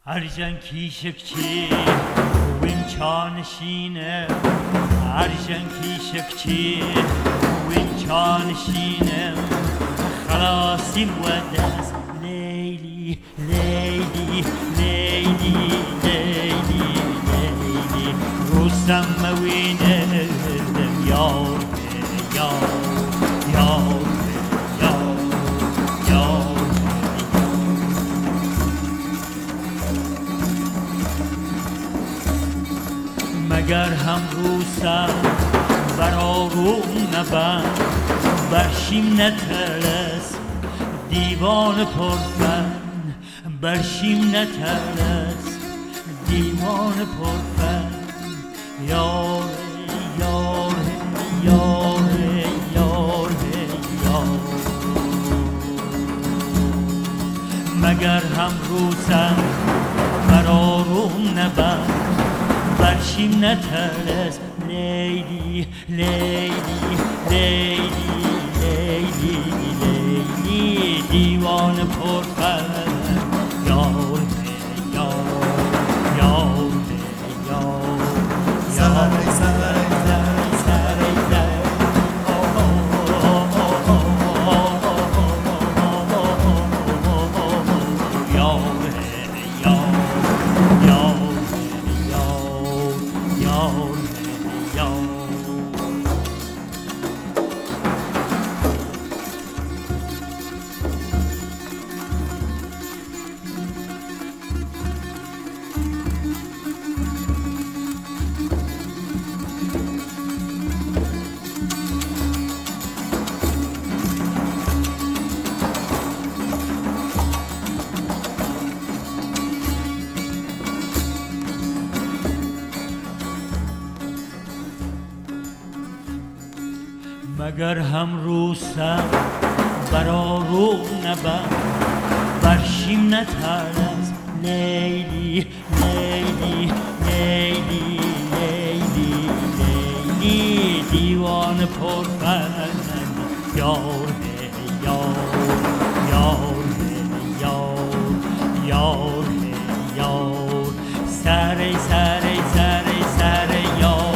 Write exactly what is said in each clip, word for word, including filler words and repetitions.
Arjan kişekçi Wim çanışine Arjan kişekçi Wim çanışine Khalasim wadas Leyli Leyli Leyli Leyli Leyli Rusam mawine Yar Yar Yar مگر هم روسم بر آروم نبند برشیم نترس دیوان پرفن برشیم نترس دیوان پرفن یار یار یار یار یار مگر هم روسم بر آروم نبند برشیم نترس لیلی لیلی لیلی لیلی لیلی دیوان پرفن یار یار یار یار سر سر مگر هم روسم بر آروم نبند برشیم نترس لیلی لیلی لیلی لیلی لیلی دیوان پرفن یار یار یار یار یار یار سر سر سر سر یار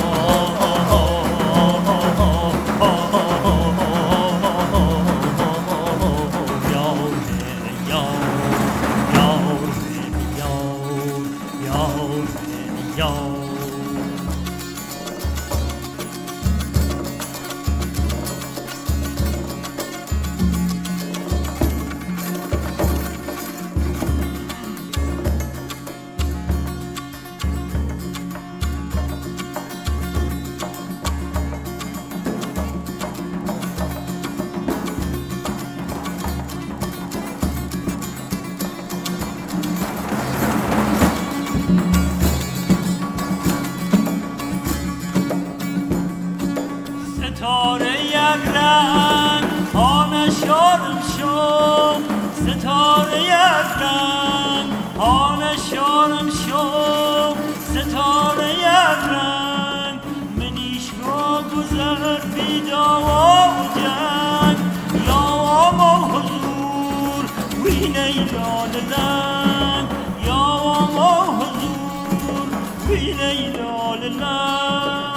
ستاره یک رنگ آن شارم شو ستاره یک رنگ آن شارم شو ستاره یک رنگ منیش را گذر بیداوا و جنگ یا ما حضور وینه لاللنگ یا ما حضور وینه لاللنگ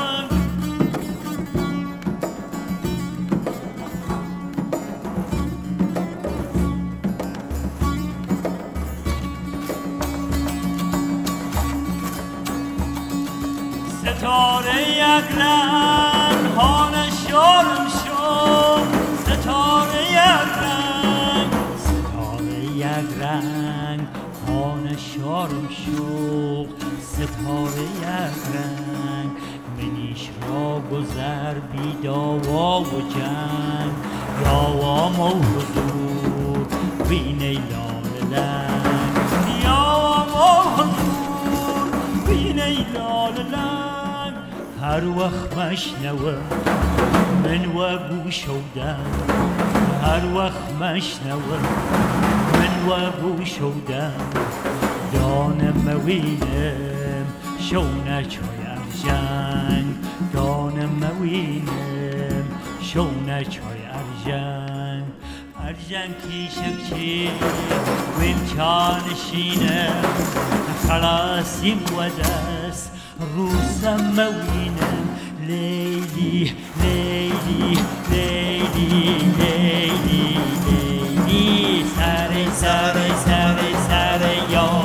ستاره یک رنگ آن شارم شو ستاره یک رنگ ستاره یک رنگ آن شارم شو ستاره یک رنگ منیش را گذر بیداوا و جنگ یا ما حضور بینه لاللنگ یا ما حضور بینه لاللنگ هر وقت مشنوه من و گوشودم هر وقت مشنوه من و گوشودم دانم موینم شونه چای ارجنگ دانم موینم شونه چای ارجنگ ارجنگ کیشکچی ویم چانشینه خلاصي ودس روسم موينم ليلي ليلي ليلي ليلي ليلي ساري ساري ساري ساري يو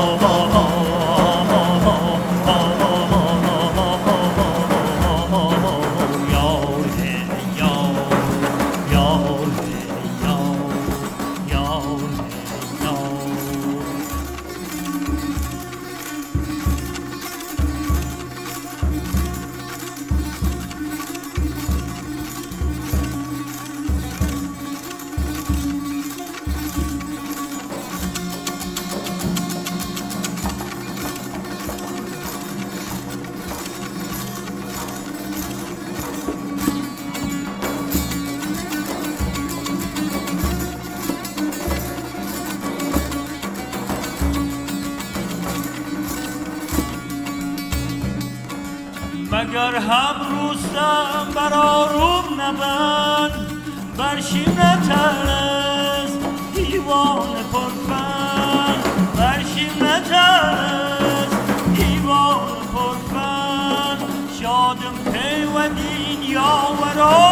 مگر هم روستم بر آروم نبند برشیم نترس دیوان پرفند برشیم نترس دیوان پرفند شادم پیودین یا ورا